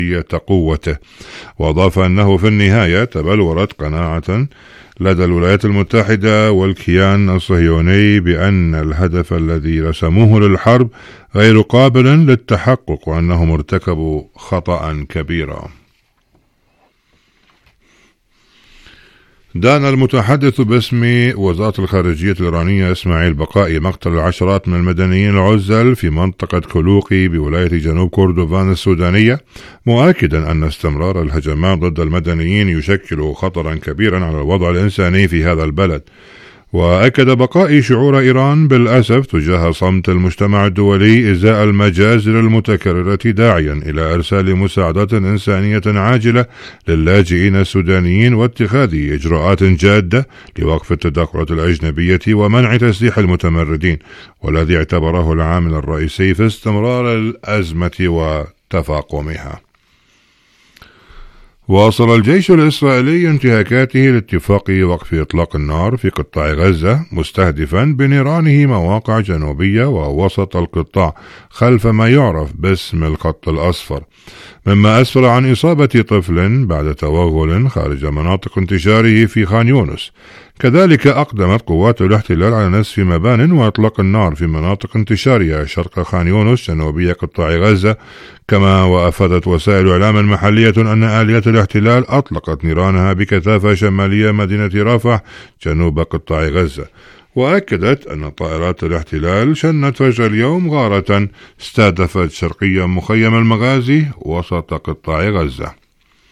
قوته، وأضاف أنه في النهاية تبلورت قناعة لدى الولايات المتحدة والكيان الصهيوني بأن الهدف الذي رسموه للحرب غير قابل للتحقق، وأنهم ارتكبوا خطأ كبيرا. دان المتحدث باسم وزارة الخارجية الإيرانية إسماعيل بقائي مقتل العشرات من المدنيين العزل في منطقة كلوقي بولاية جنوب كردفان السودانية، مؤكدا أن استمرار الهجمات ضد المدنيين يشكل خطرا كبيرا على الوضع الإنساني في هذا البلد. وأكد بقائي شعور إيران بالأسف تجاه صمت المجتمع الدولي إزاء المجازر المتكررة، داعيا إلى إرسال مساعدات إنسانية عاجلة للاجئين السودانيين واتخاذ إجراءات جادة لوقف التدخلات الأجنبية ومنع تسليح المتمردين، والذي اعتبره العامل الرئيسي في استمرار الأزمة وتفاقمها. واصل الجيش الإسرائيلي انتهاكاته لاتفاق وقف إطلاق النار في قطاع غزة، مستهدفا بنيرانه مواقع جنوبية ووسط القطاع خلف ما يعرف باسم الخط الأصفر، مما أسفر عن إصابة طفل بعد توغل خارج مناطق انتشاره في خان يونس. كذلك أقدمت قوات الاحتلال على نسف مبان وإطلاق النار في مناطق انتشارها شرق خان يونس جنوبية قطاع غزة، كما وأفادت وسائل إعلام محلية أن آليات الاحتلال أطلقت نيرانها بكثافة شمالية مدينة رفح جنوب قطاع غزة. وأكدت أن طائرات الاحتلال شنت فجر اليوم غارة استهدفت شرقيا مخيم المغازي وسط قطاع غزة.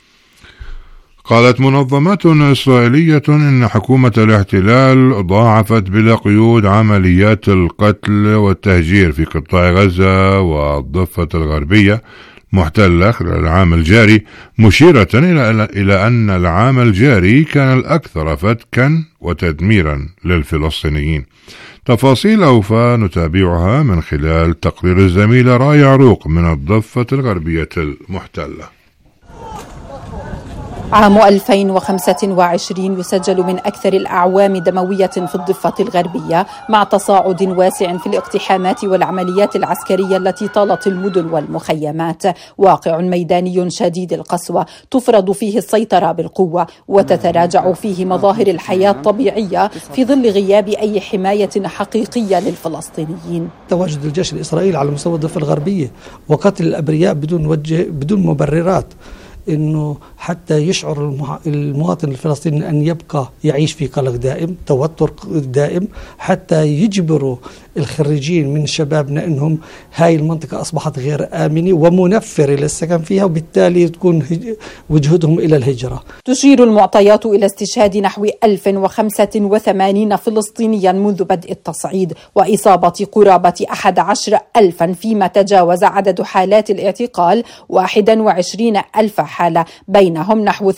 قالت منظمات إسرائيلية إن حكومة الاحتلال ضاعفت بلا قيود عمليات القتل والتهجير في قطاع غزة والضفة الغربية محتلة خلال العام الجاري، مشيرة إلى أن العام الجاري كان الأكثر فتكا وتدميرا للفلسطينيين. تفاصيل أوفى نتابعها من خلال تقرير الزميلة راي عروق من الضفة الغربية المحتلة. عام 2025 يسجل من أكثر الأعوام دموية في الضفة الغربية، مع تصاعد واسع في الاقتحامات والعمليات العسكرية التي طالت المدن والمخيمات. واقع ميداني شديد القسوة تفرض فيه السيطرة بالقوة، وتتراجع فيه مظاهر الحياة الطبيعية في ظل غياب أي حماية حقيقية للفلسطينيين. تواجد الجيش الإسرائيلي على مستوى الضفة الغربية وقتل الأبرياء بدون مبررات، إنه حتى يشعر المواطن الفلسطيني أن يبقى يعيش في قلق دائم، توتر دائم، حتى يجبروا الخريجين من شبابنا أنهم هاي المنطقة أصبحت غير آمنة ومنفرة للسكن فيها، وبالتالي تكون وجهتهم إلى الهجرة. تشير المعطيات إلى استشهاد نحو 1085 فلسطينيا منذ بدء التصعيد، وإصابة قرابة 11,000، فيما تجاوز عدد حالات الاعتقال 21,000 حالة، بينهم نحو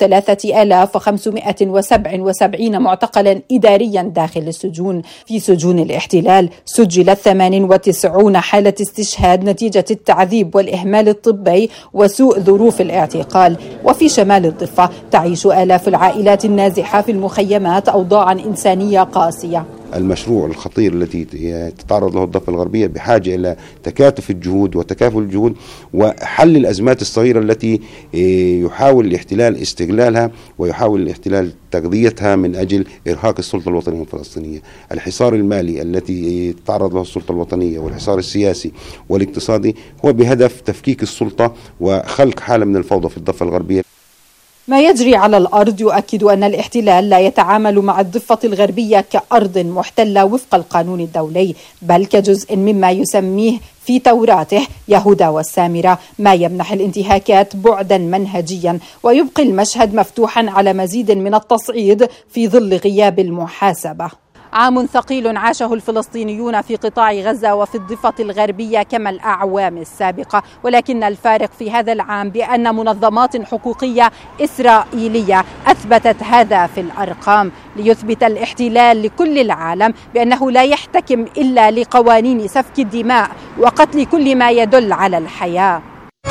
3,577 معتقلا إداريا داخل السجون. في سجون الاحتلال سجلت 98 حالة استشهاد نتيجة التعذيب والإهمال الطبي وسوء ظروف الاعتقال. وفي شمال الضفة تعيش آلاف العائلات النازحة في المخيمات أوضاعا إنسانية قاسية. المشروع الخطير التي تتعرض له الضفة الغربية بحاجة إلى تكاتف الجهود وتكافل الجهود وحل الأزمات الصغيرة التي يحاول الاحتلال استغلالها ويحاول الاحتلال تغذيتها من أجل إرهاق السلطة الوطنية الفلسطينية. الحصار المالي التي تتعرض له السلطة الوطنية والحصار السياسي والاقتصادي هو بهدف تفكيك السلطة وخلق حالة من الفوضى في الضفة الغربية. ما يجري على الأرض يؤكد أن الاحتلال لا يتعامل مع الضفة الغربية كأرض محتلة وفق القانون الدولي، بل كجزء مما يسميه في توراته يهودا والسامرة، ما يمنح الانتهاكات بعدا منهجيا ويبقي المشهد مفتوحا على مزيد من التصعيد في ظل غياب المحاسبة. عام ثقيل عاشه الفلسطينيون في قطاع غزة وفي الضفة الغربية كما الأعوام السابقة، ولكن الفارق في هذا العام بأن منظمات حقوقية إسرائيلية أثبتت هذا في الأرقام، ليثبت الاحتلال لكل العالم بأنه لا يحتكم إلا لقوانين سفك الدماء وقتل كل ما يدل على الحياة.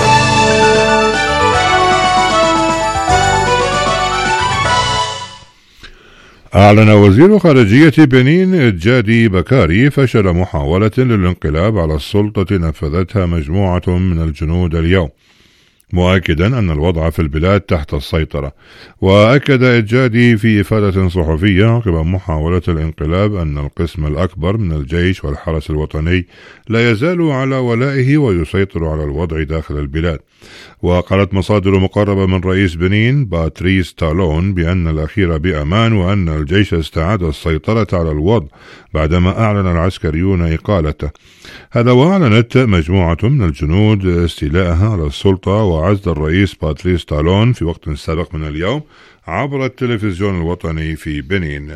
أعلن وزير خارجية بنين جادي بكاري فشل محاولة للانقلاب على السلطة نفذتها مجموعة من الجنود اليوم. مؤكدا أن الوضع في البلاد تحت السيطرة. وأكد إجادي في إفادة صحفية عقب محاولة الانقلاب أن القسم الأكبر من الجيش والحرس الوطني لا يزال على ولائه ويسيطر على الوضع داخل البلاد. وقالت مصادر مقربة من رئيس بنين باتريس تالون بأن الأخير بأمان، وأن الجيش استعاد السيطرة على الوضع بعدما أعلن العسكريون إقالته. هذا وأعلنت مجموعة من الجنود استيلاءها على السلطة وعزل الرئيس باتريس تالون في وقت سابق من اليوم عبر التلفزيون الوطني في بنين.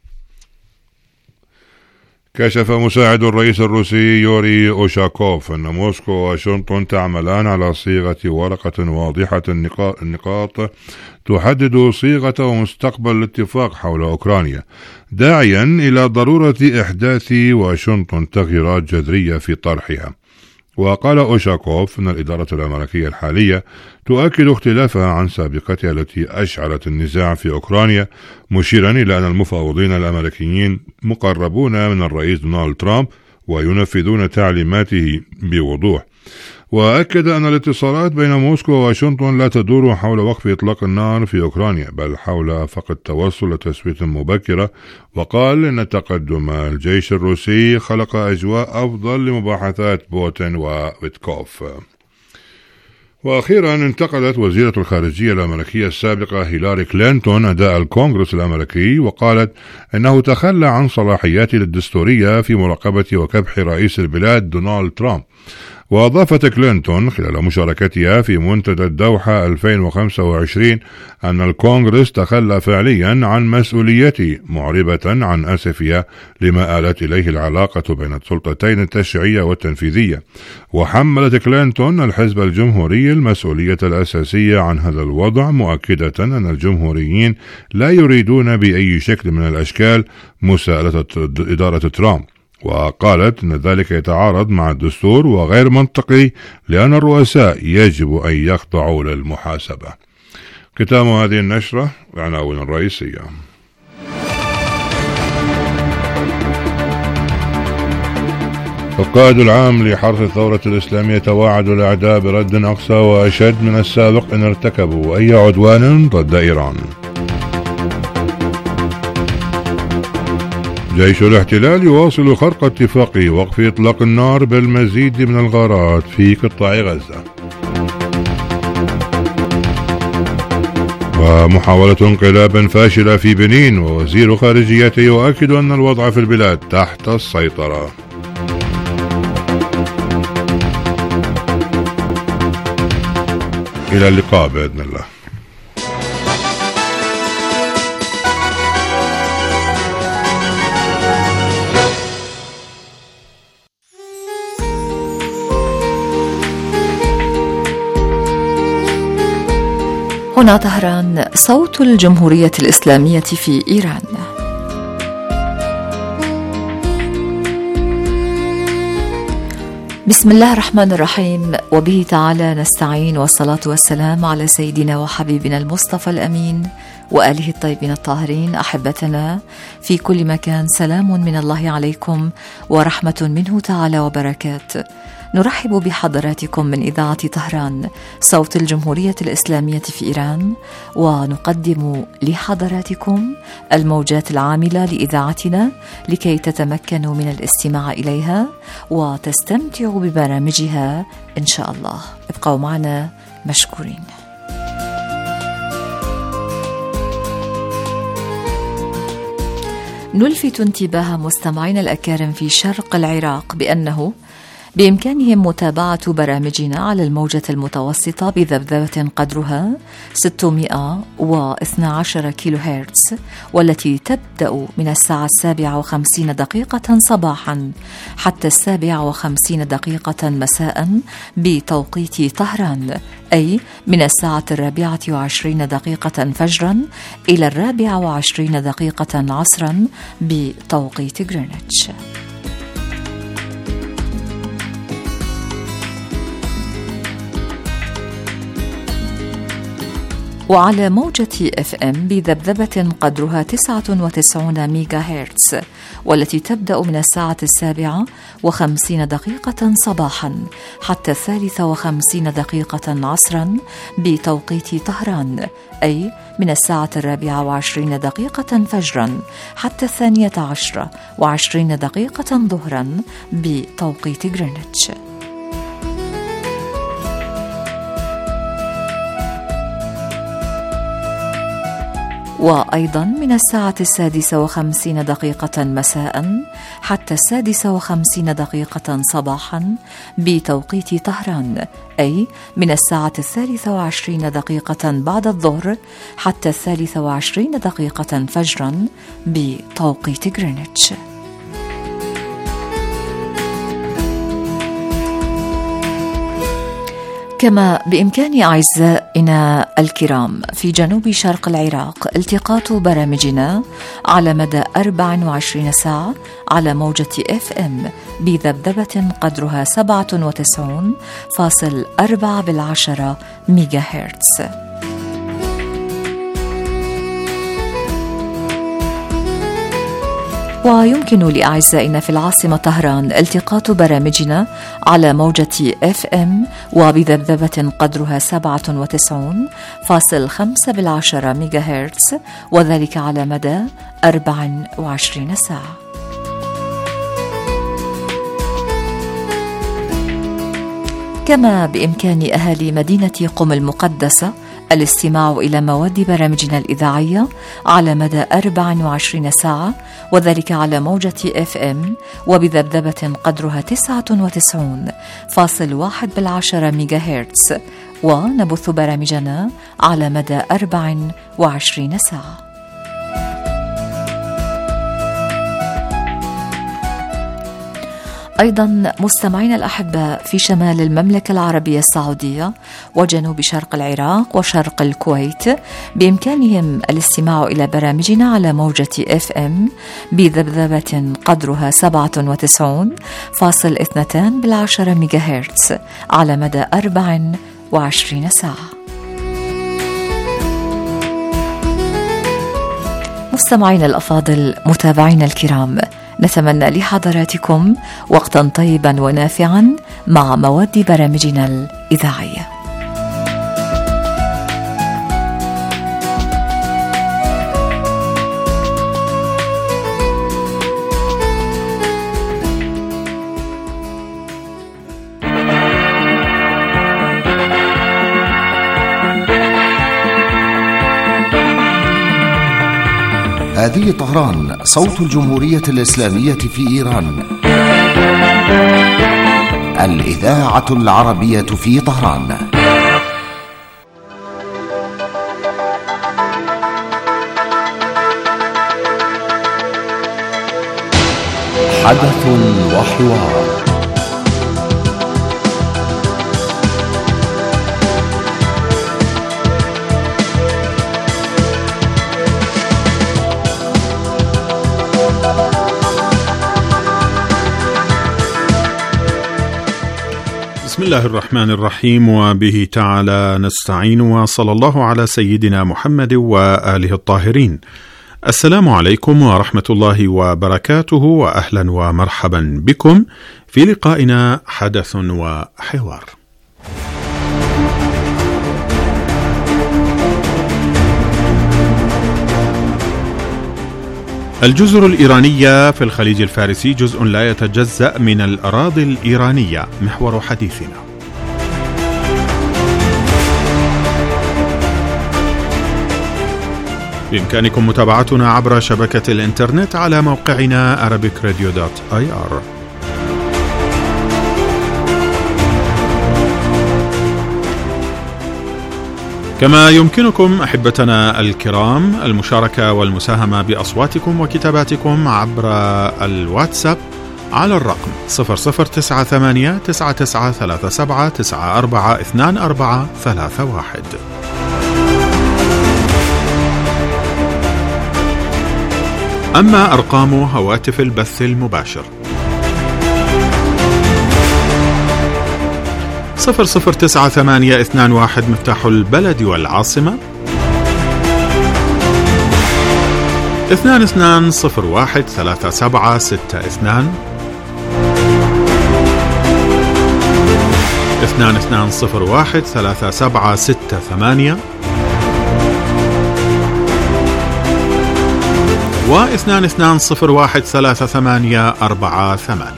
كشف مساعد الرئيس الروسي يوري أوشاكوف أن موسكو وواشنطن تعملان على صيغة ورقة واضحة النقاط تحدد صيغة ومستقبل الاتفاق حول أوكرانيا، داعيا إلى ضرورة إحداث واشنطن تغييرات جذرية في طرحها. وقال أوشاكوف أن الإدارة الأمريكية الحالية تؤكد اختلافها عن سابقتها التي أشعلت النزاع في أوكرانيا، مشيرا إلى أن المفاوضين الأمريكيين مقربون من الرئيس دونالد ترامب وينفذون تعليماته بوضوح. وأكد أن الاتصالات بين موسكو وواشنطن لا تدور حول وقف إطلاق النار في أوكرانيا، بل حول فقط التوصل لتسوية مبكرة. وقال إن تقدم الجيش الروسي خلق أجواء أفضل لمباحثات بوتين وويتكوف. وأخيرا انتقدت وزيرة الخارجية الأمريكية السابقة هيلاري كلينتون أداء الكونغرس الأمريكي، وقالت إنه تخلى عن صلاحياته الدستورية في مراقبة وكبح رئيس البلاد دونالد ترامب. وأضافت كلينتون خلال مشاركتها في منتدى الدوحة 2025 أن الكونغرس تخلى فعليا عن مسؤوليته، معربة عن أسفها لما آلت إليه العلاقة بين السلطتين التشريعية والتنفيذية. وحملت كلينتون الحزب الجمهوري المسؤولية الأساسية عن هذا الوضع، مؤكدة أن الجمهوريين لا يريدون بأي شكل من الأشكال مساءلة إدارة ترامب. وقالت أن ذلك يتعارض مع الدستور وغير منطقي، لأن الرؤساء يجب أن يخضعوا للمحاسبة. ختام هذه النشرة العناوين الرئيسية. القائد العام لحرس الثورة الإسلامية توعد الأعداء برد أقصى وأشد من السابق إن ارتكبوا أي عدوان ضد إيران. جيش الاحتلال يواصل خرق اتفاق وقف إطلاق النار بالمزيد من الغارات في قطاع غزة. ومحاولة انقلاب فاشلة في بنين، ووزير خارجيته يؤكد أن الوضع في البلاد تحت السيطرة. إلى اللقاء بإذن الله. هنا طهران، صوت الجمهورية الإسلامية في إيران. بسم الله الرحمن الرحيم، وبه تعالى نستعين، والصلاة والسلام على سيدنا وحبيبنا المصطفى الأمين وآله الطيبين الطاهرين. أحبتنا في كل مكان، سلام من الله عليكم ورحمة منه تعالى وبركات. نرحب بحضراتكم من إذاعة طهران، صوت الجمهورية الإسلامية في إيران، ونقدم لحضراتكم الموجات العاملة لإذاعتنا لكي تتمكنوا من الاستماع إليها وتستمتعوا ببرامجها إن شاء الله. ابقوا معنا مشكورين. نلفت انتباه مستمعينا الأكارم في شرق العراق بأنه بإمكانهم متابعة برامجنا على الموجة المتوسطة بذبذبة قدرها 612 كيلو هرتز، والتي تبدأ من الساعة 57 صباحا حتى 57 مساء بتوقيت طهران، أي من الساعة 24 فجرا إلى 24 عصرا بتوقيت غرينتش. وعلى موجة FM بذبذبة قدرها 99 ميجا هرتز، والتي تبدأ من 7:57 صباحا حتى 3:50 عصرا بتوقيت طهران، أي من 4:24 فجرا حتى 12:20 ظهرا بتوقيت غرينتش. وأيضا من 6:56 مساء حتى 6:50 صباحا بتوقيت طهران، أي من 23:23 بعد الظهر حتى 23:00 فجرا بتوقيت غرينتش. كما بإمكان أعزائنا الكرام في جنوب شرق العراق التقاط برامجنا على مدى 24 ساعة على موجة FM بذبذبة قدرها 97.4 ميجا هرتز. ويمكن لأعزائنا في العاصمة طهران التقاط برامجنا على موجة FM وبذبذبة قدرها 97.5 ميجا هرتز، وذلك على مدى 24 ساعة. كما بإمكان أهالي مدينة قم المقدسة الاستماع إلى مواد برامجنا الإذاعية على مدى 24 ساعة، وذلك على موجة FM وبذبذبة قدرها 99.1 ميجا هرتز، ونبث برامجنا على مدى 24 ساعة. أيضا مستمعين الأحباء في شمال المملكة العربية السعودية وجنوب شرق العراق وشرق الكويت بإمكانهم الاستماع إلى برامجنا على موجة FM بذبذبة قدرها 97.2 ميجا هرتز على مدى 24 ساعة. مستمعين الأفاضل، متابعين الكرام، نتمنى لحضراتكم وقتا طيبا ونافعا مع مواد برامجنا الإذاعية. هذه طهران، صوت الجمهورية الإسلامية في إيران، الإذاعة العربية في طهران. حدث وحوار. بسم الله الرحمن الرحيم، وبه تعالى نستعين، وصلى الله على سيدنا محمد وآله الطاهرين. السلام عليكم ورحمة الله وبركاته، وأهلا ومرحبا بكم في لقائنا حدث وحوار. الجزر الإيرانية في الخليج الفارسي جزء لا يتجزأ من الأراضي الإيرانية، محور حديثنا. بإمكانكم متابعتنا عبر شبكة الإنترنت على موقعنا arabicradio.ir. كما يمكنكم أحبتنا الكرام المشاركة والمساهمة بأصواتكم وكتاباتكم عبر الواتساب على الرقم 00989937942431. أما أرقام هواتف البث المباشر 009821 مفتاح البلد والعاصمة، 22013762 22013768 و 22013848.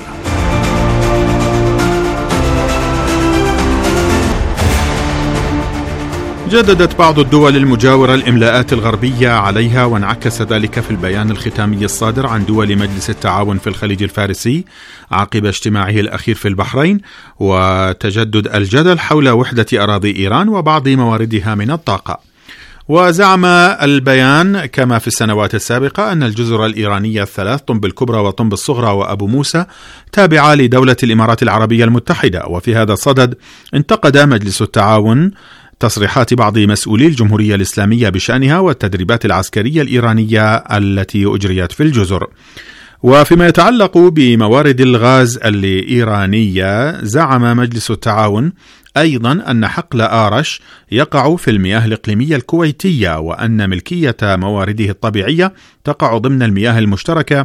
جددت بعض الدول المجاورة الإملاءات الغربية عليها، وانعكس ذلك في البيان الختامي الصادر عن دول مجلس التعاون في الخليج الفارسي عقب اجتماعه الأخير في البحرين، وتجدد الجدل حول وحدة أراضي إيران وبعض مواردها من الطاقة. وزعم البيان كما في السنوات السابقة أن الجزر الإيرانية الثلاث، طنب الكبرى وطنب الصغرى وأبو موسى، تابعة لدولة الإمارات العربية المتحدة. وفي هذا الصدد انتقد مجلس التعاون تصريحات بعض مسؤولي الجمهورية الإسلامية بشأنها والتدريبات العسكرية الإيرانية التي أجريت في الجزر. وفيما يتعلق بموارد الغاز الإيرانية، زعم مجلس التعاون أيضا أن حقل آرش يقع في المياه الإقليمية الكويتية، وأن ملكية موارده الطبيعية تقع ضمن المياه المشتركة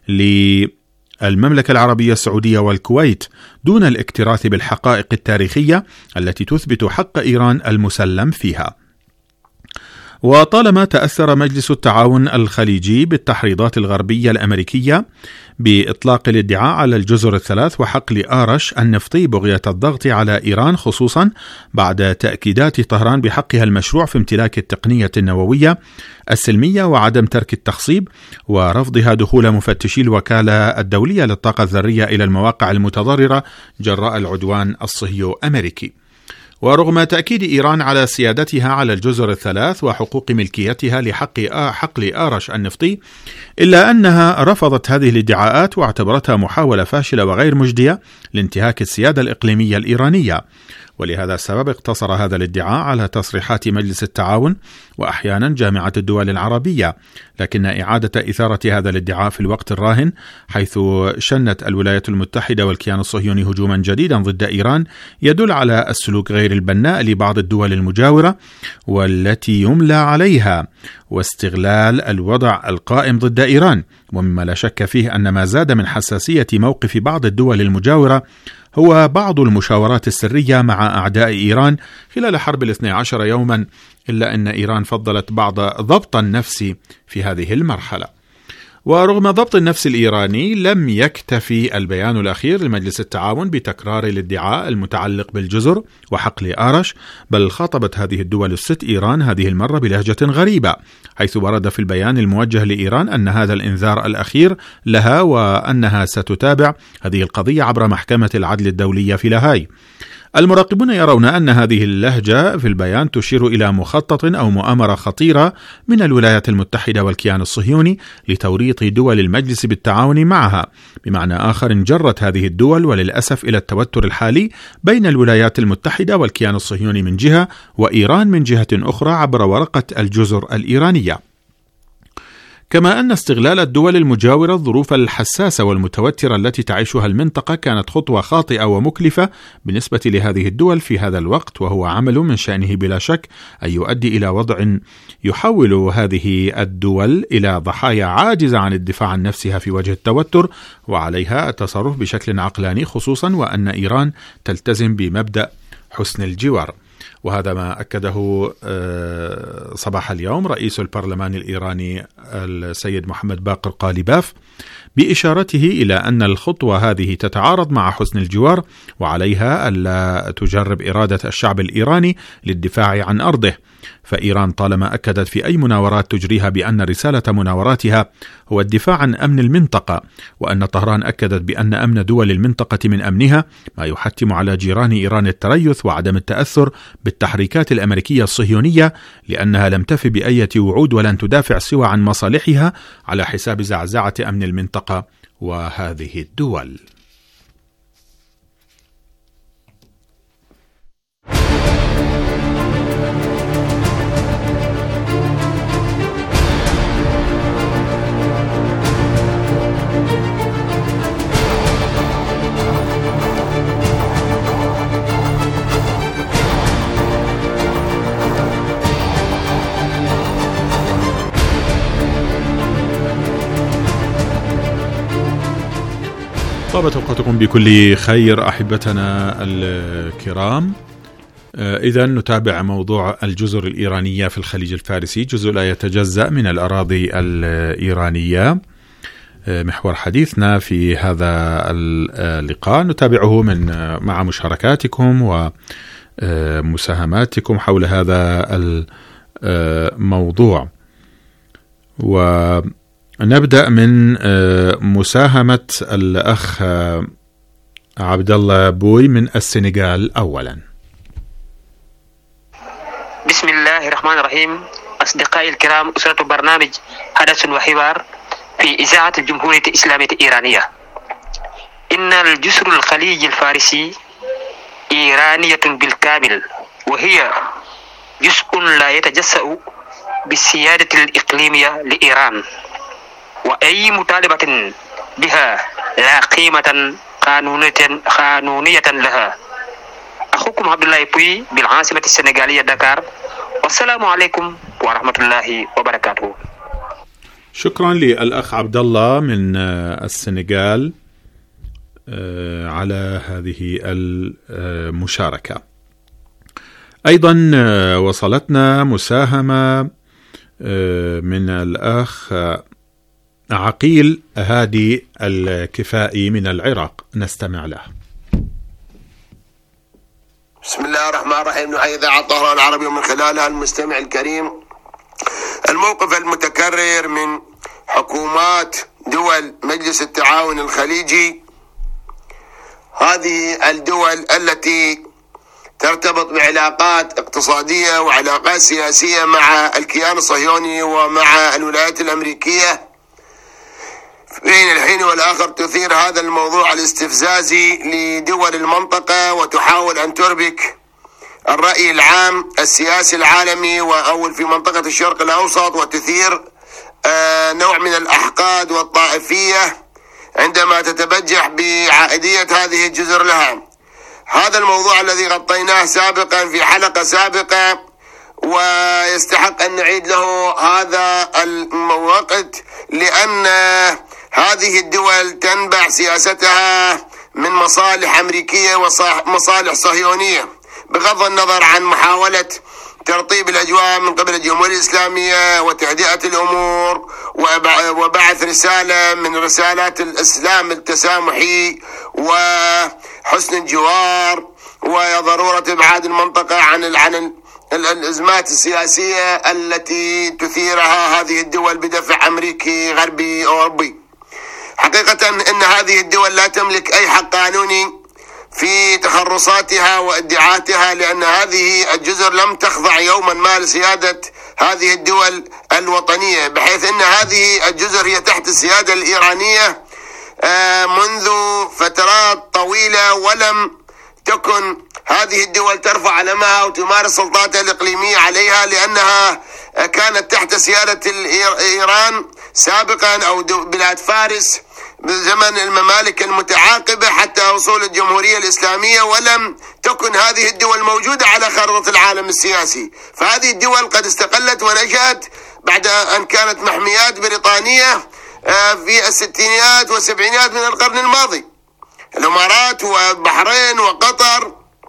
للمملكة العربية السعودية والكويت، دون الاكتراث بالحقائق التاريخية التي تثبت حق إيران المسلم فيها. وطالما تأثر مجلس التعاون الخليجي بالتحريضات الغربية الأمريكية بإطلاق الادعاء على الجزر الثلاث وحقل آرش النفطي بغية الضغط على إيران، خصوصا بعد تأكيدات طهران بحقها المشروع في امتلاك التقنية النووية السلمية وعدم ترك التخصيب، ورفضها دخول مفتشي الوكالة الدولية للطاقة الذرية إلى المواقع المتضررة جراء العدوان الصهيو أمريكي. ورغم تأكيد إيران على سيادتها على الجزر الثلاث وحقوق ملكيتها حقل آرش النفطي، إلا أنها رفضت هذه الادعاءات واعتبرتها محاولة فاشلة وغير مجدية لانتهاك السيادة الإقليمية الإيرانية. ولهذا السبب اقتصر هذا الادعاء على تصريحات مجلس التعاون وأحيانا جامعة الدول العربية، لكن إعادة إثارة هذا الادعاء في الوقت الراهن، حيث شنت الولايات المتحدة والكيان الصهيوني هجوما جديدا ضد إيران، يدل على السلوك غير البناء لبعض الدول المجاورة والتي يملى عليها، واستغلال الوضع القائم ضد إيران. ومما لا شك فيه أن ما زاد من حساسية موقف بعض الدول المجاورة هو بعض المشاورات السرية مع أعداء إيران خلال حرب 12 يوما، إلا أن إيران فضلت بعض ضبط النفس في هذه المرحلة. ورغم ضبط النفس الإيراني، لم يكتفي البيان الأخير لمجلس التعاون بتكرار الادعاء المتعلق بالجزر وحقل آرش، بل خاطبت هذه الدول الست إيران هذه المرة بلهجة غريبة، حيث ورد في البيان الموجه لإيران أن هذا الإنذار الأخير لها، وأنها ستتابع هذه القضية عبر محكمة العدل الدولية في لاهاي. المراقبون يرون أن هذه اللهجة في البيان تشير إلى مخطط أو مؤامرة خطيرة من الولايات المتحدة والكيان الصهيوني لتوريط دول المجلس بالتعاون معها. بمعنى آخر، جرت هذه الدول وللأسف إلى التوتر الحالي بين الولايات المتحدة والكيان الصهيوني من جهة، وإيران من جهة أخرى، عبر ورقة الجزر الإيرانية. كما أن استغلال الدول المجاورة الظروف الحساسة والمتوترة التي تعيشها المنطقة كانت خطوة خاطئة ومكلفة بالنسبة لهذه الدول في هذا الوقت، وهو عمل من شأنه بلا شك أن يؤدي إلى وضع يحول هذه الدول إلى ضحايا عاجزة عن الدفاع عن نفسها في وجه التوتر، وعليها التصرف بشكل عقلاني، خصوصا وأن إيران تلتزم بمبدأ حسن الجوار. وهذا ما أكده صباح اليوم رئيس البرلمان الإيراني السيد محمد باقر قالباف، بإشارته إلى أن الخطوة هذه تتعارض مع حسن الجوار، وعليها ألا تجرب إرادة الشعب الإيراني للدفاع عن أرضه. فإيران طالما أكدت في أي مناورات تجريها بأن رسالة مناوراتها هو الدفاع عن أمن المنطقة، وأن طهران أكدت بأن أمن دول المنطقة من أمنها، ما يحتم على جيران إيران التريث وعدم التأثر بالتحريكات الأمريكية الصهيونية، لأنها لم تف بأية وعود ولن تدافع سوى عن مصالحها على حساب زعزعة أمن المنطقة وهذه الدول. طابت أوقاتكم بكل خير أحبتنا الكرام. إذا نتابع موضوع الجزر الإيرانية في الخليج الفارسي، جزء لا يتجزأ من الأراضي الإيرانية. محور حديثنا في هذا اللقاء نتابعه مع مشاركاتكم ومساهماتكم حول هذا الموضوع. ونبدأ من مساهمة الأخ عبد الله بوي من السنغال أولا. بسم الله الرحمن الرحيم. أصدقائي الكرام، أسرة برنامج حدث وحوار في إذاعة الجمهورية الإسلامية الإيرانية. إن الجسر الخليج الفارسي إيرانية بالكامل، وهي جزء لا يتجزأ بالسيادة الإقليمية لإيران، وأي مطالبة بها لا قيمة قانونية لها. أخوكم عبد الله بوي بالعاصمة السنغالية دكار، والسلام عليكم ورحمة الله وبركاته. شكرا للأخ عبد الله من السنغال على هذه المشاركة. أيضا وصلتنا مساهمة من الأخ عقيل هادي الكفائي من العراق، نستمع له. بسم الله الرحمن الرحيم. نحيي إذاعة طهران العربي ومن خلالها المستمع الكريم. الموقف المتكرر من حكومات دول مجلس التعاون الخليجي، هذه الدول التي ترتبط بعلاقات اقتصادية وعلاقات سياسية مع الكيان الصهيوني ومع الولايات الأمريكية، بين الحين والآخر تثير هذا الموضوع الاستفزازي لدول المنطقة وتحاول أن تربك الرأي العام السياسي العالمي وأول في منطقة الشرق الأوسط، وتثير نوع من الأحقاد والطائفية عندما تتبجح بعائدية هذه الجزر لها. هذا الموضوع الذي غطيناه سابقا في حلقة سابقة، ويستحق أن نعيد له هذا الوقت، لأن هذه الدول تنبع سياستها من مصالح أمريكية ومصالح صهيونية، بغض النظر عن محاولة ترطيب الأجواء من قبل الجمهورية الإسلامية وتهدئة الأمور وبعث رسالة من رسالات الإسلام التسامحي وحسن الجوار وضرورة إبعاد المنطقة عن الأزمات السياسية التي تثيرها هذه الدول بدفع أمريكي غربي أوروبي. حقيقة أن هذه الدول لا تملك أي حق قانوني في تخرصاتها وادعاءاتها، لأن هذه الجزر لم تخضع يوما ما لسيادة هذه الدول الوطنية، بحيث أن هذه الجزر هي تحت السيادة الإيرانية منذ فترات طويلة، ولم تكن هذه الدول ترفع علمها وتمارس سلطاتها الإقليمية عليها، لأنها كانت تحت سيادة إيران سابقا أو بلاد فارس بزمن الممالك المتعاقبة حتى وصول الجمهورية الإسلامية، ولم تكن هذه الدول موجودة على خارطة العالم السياسي. فهذه الدول قد استقلت ونشأت بعد أن كانت محميات بريطانية في الستينيات والسبعينات من القرن الماضي، الإمارات والبحرين وقطر،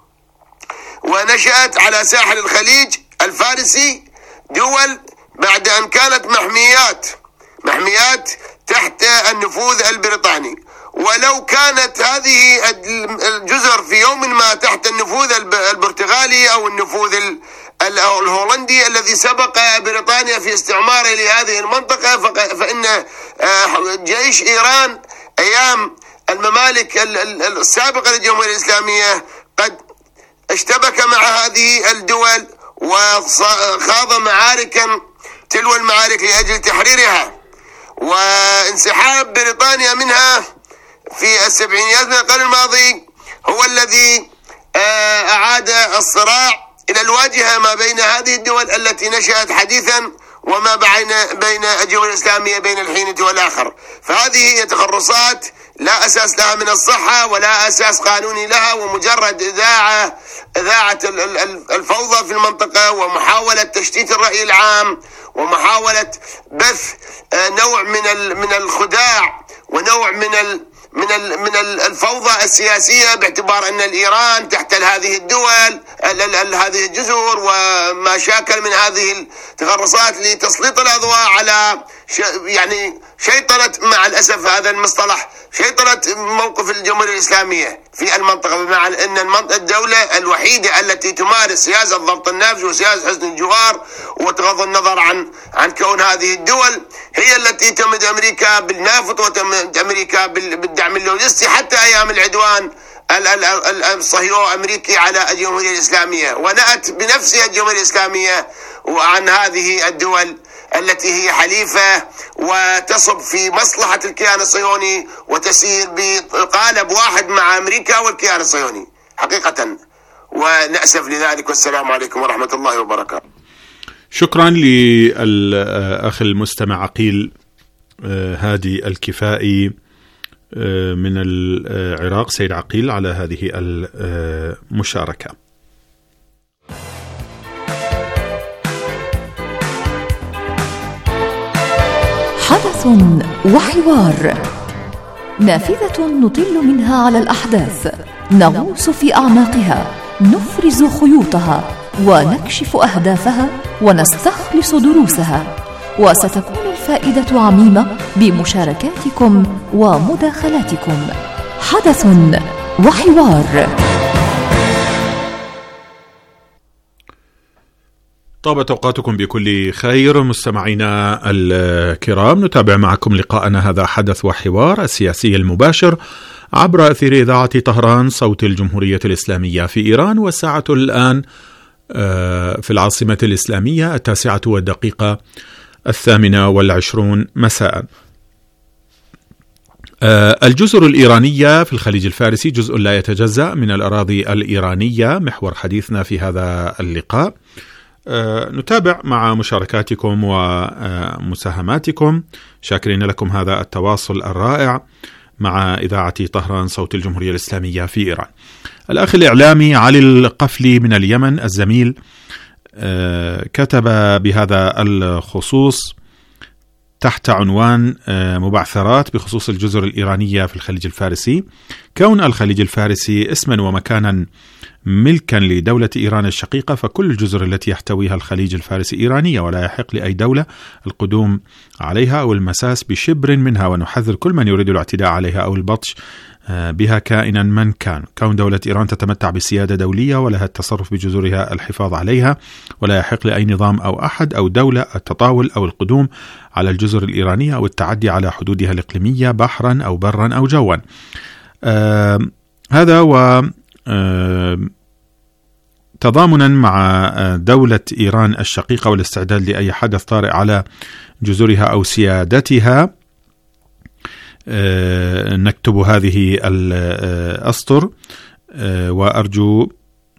ونشأت على ساحل الخليج الفارسي دول بعد أن كانت محميات تحت النفوذ البريطاني. ولو كانت هذه الجزر في يوم ما تحت النفوذ البرتغالي أو النفوذ الهولندي الذي سبق بريطانيا في استعماره لهذه المنطقة، فإن جيش إيران أيام الممالك السابقة للجمهورية الإسلامية قد اشتبك مع هذه الدول وخاض معاركا تلو المعارك لأجل تحريرها، وانسحاب بريطانيا منها في السبعينيات من القرن الماضي هو الذي أعاد الصراع إلى الواجهة ما بين هذه الدول التي نشأت حديثا وما بين الجمهورية الإسلامية بين الحين والآخر. فهذه هي تخرصات لا أساس لها من الصحة ولا أساس قانوني لها، ومجرد إذاعة الفوضى في المنطقة ومحاولة تشتيت الرأي العام ومحاولة بث نوع من الخداع ونوع من الفوضى السياسية، باعتبار أن الإيران تحتل هذه الدول هذه الجزر وما شاكل من هذه التغرصات لتسليط الأضواء على يعني شيطنة، مع الأسف هذا المصطلح، شيطنة موقف الجمهورية الإسلامية في المنطقة، بمعنى أن الدولة الوحيدة التي تمارس سياسة ضبط النفس وسياسة حسن الجوار وتغض النظر عن كون هذه الدول هي التي تمد أمريكا بالنافط وتمد أمريكا بالدعم اللوجستي حتى أيام العدوان الصهيوني الأمريكي على الجمهورية الإسلامية، ونأت بنفسها الجمهورية الإسلامية وعن هذه الدول التي هي حليفة وتصب في مصلحة الكيان الصهيوني وتسير بقالب واحد مع أمريكا والكيان الصهيوني حقيقة، ونأسف لذلك. والسلام عليكم ورحمة الله وبركاته. شكرا للأخ المستمع عقيل هادي الكفائي من العراق، سيد عقيل، على هذه المشاركة. حدث وحوار، نافذة نطل منها على الأحداث، نغوص في أعماقها، نفرز خيوطها ونكشف أهدافها ونستخلص دروسها، وستكون الفائدة عميمة بمشاركاتكم ومداخلاتكم. حدث وحوار. طابت أوقاتكم بكل خير مستمعينا الكرام، نتابع معكم لقاءنا هذا حدث وحوار السياسي المباشر عبر أثير إذاعة طهران صوت الجمهورية الإسلامية في إيران، والساعة الآن في العاصمة الإسلامية 9:28 مساء. الجزر الإيرانية في الخليج الفارسي جزء لا يتجزأ من الأراضي الإيرانية، محور حديثنا في هذا اللقاء. نتابع مع مشاركاتكم ومساهماتكم، شاكرين لكم هذا التواصل الرائع مع إذاعة طهران صوت الجمهورية الإسلامية في إيران. الأخ الإعلامي علي القفلي من اليمن الزميل كتب بهذا الخصوص تحت عنوان مبعثرات بخصوص الجزر الإيرانية في الخليج الفارسي: كون الخليج الفارسي اسما ومكانا ملكا لدولة إيران الشقيقة، فكل الجزر التي يحتويها الخليج الفارسي إيرانية، ولا يحق لأي دولة القدوم عليها أو المساس بشبر منها، ونحذر كل من يريد الاعتداء عليها أو البطش بها كائنا من كان. كون دولة إيران تتمتع بسيادة دولية ولها التصرف بجزرها الحفاظ عليها، ولا يحق لأي نظام أو أحد أو دولة التطاول أو القدوم على الجزر الإيرانية أو التعدي على حدودها الإقليمية بحرا أو برا أو جوا. هذا و تضامنا مع دولة إيران الشقيقة والاستعداد لأي حدث طارئ على جزرها أو سيادتها، نكتب هذه الأسطر، وأرجو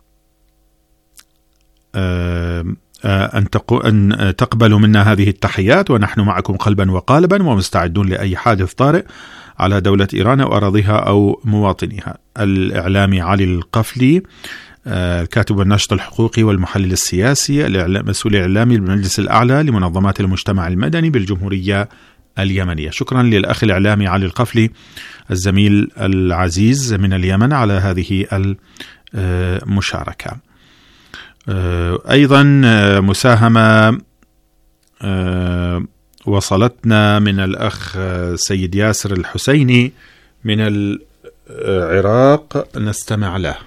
أن تقبلوا منا هذه التحيات، ونحن معكم قلبا وقالبا ومستعدون لأي حادث طارئ على دولة إيران أو أراضيها أو مواطنيها. الإعلامي علي القفلي، الكاتب والناشط الحقوقي والمحلل السياسي، المسؤول الإعلامي بالمجلس الأعلى لمنظمات المجتمع المدني بالجمهورية اليمنية. شكرا للأخ الإعلامي علي القفلي الزميل العزيز من اليمن على هذه المشاركة. أيضا مساهمة وصلتنا من الأخ سيد ياسر الحسيني من العراق، نستمع له.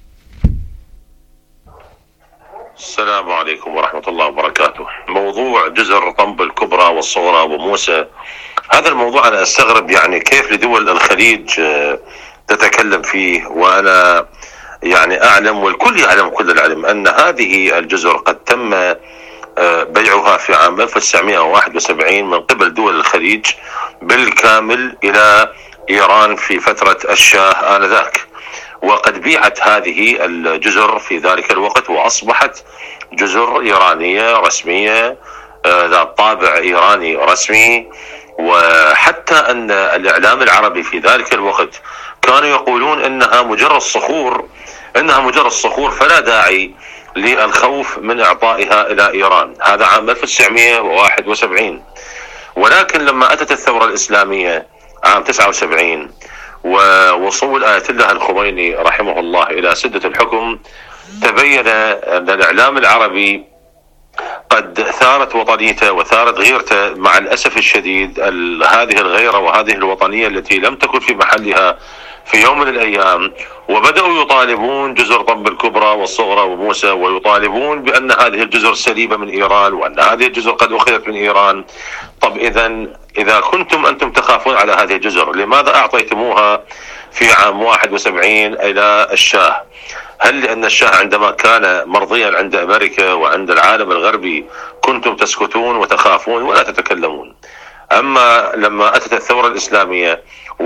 السلام عليكم ورحمة الله وبركاته. موضوع جزر طنب الكبرى والصغرى وموسى، هذا الموضوع أنا أستغرب يعني كيف لدول الخليج تتكلم فيه، وأنا يعني أعلم والكل يعلم كل العلم أن هذه الجزر قد تم بيعها في عام 1971 من قبل دول الخليج بالكامل إلى إيران في فترة الشاه آنذاك، وقد بيعت هذه الجزر في ذلك الوقت وأصبحت جزر إيرانية رسمية ذات طابع إيراني رسمي. وحتى أن الإعلام العربي في ذلك الوقت كانوا يقولون إنها مجرد صخور فلا داعي للخوف من إعطائها إلى إيران. هذا عام 1971. ولكن لما أتت الثورة الإسلامية عام 79 ووصول آية الله الخميني رحمه الله إلى سدة الحكم، تبين أن الإعلام العربي قد ثارت وطنيته وثارت غيرته. مع الأسف الشديد هذه الغيرة وهذه الوطنية التي لم تكن في محلها في يوم من الأيام، وبدأوا يطالبون جزر طنب الكبرى والصغرى وموسى، ويطالبون بأن هذه الجزر سليبة من إيران، وأن هذه الجزر قد أخذت من إيران. طب إذا كنتم أنتم تخافون على هذه الجزر، لماذا أعطيتموها في عام 71 إلى الشاه؟ هل لأن الشاه عندما كان مرضيا عند أمريكا وعند العالم الغربي كنتم تسكتون وتخافون ولا تتكلمون؟ أما لما أتت الثورة الإسلامية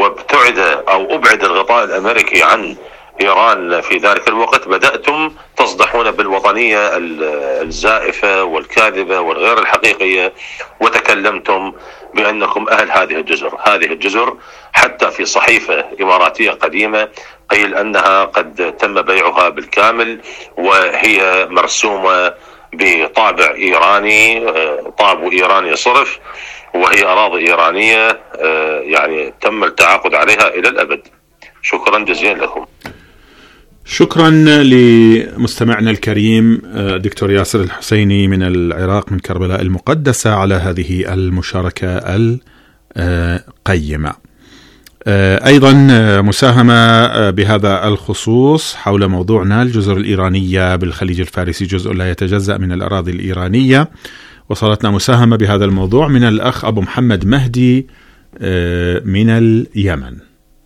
وابعد الغطاء الأمريكي عن إيران في ذلك الوقت، بدأتم تصدحون بالوطنية الزائفة والكاذبة والغير الحقيقية، وتكلمتم بأنكم أهل هذه الجزر. هذه الجزر حتى في صحيفة إماراتية قديمة قيل أنها قد تم بيعها بالكامل، وهي مرسومة بطابع إيراني، طابع إيراني صرف، وهي أراضي إيرانية يعني تم التعاقد عليها إلى الأبد. شكرا جزيلا لكم. شكرا لمستمعنا الكريم دكتور ياسر الحسيني من العراق من كربلاء المقدسة على هذه المشاركة القيمة. أيضا مساهمة بهذا الخصوص حول موضوعنا الجزر الإيرانية بالخليج الفارسي جزء لا يتجزأ من الأراضي الإيرانية. وصلتنا مساهمة بهذا الموضوع من الأخ أبو محمد مهدي من اليمن.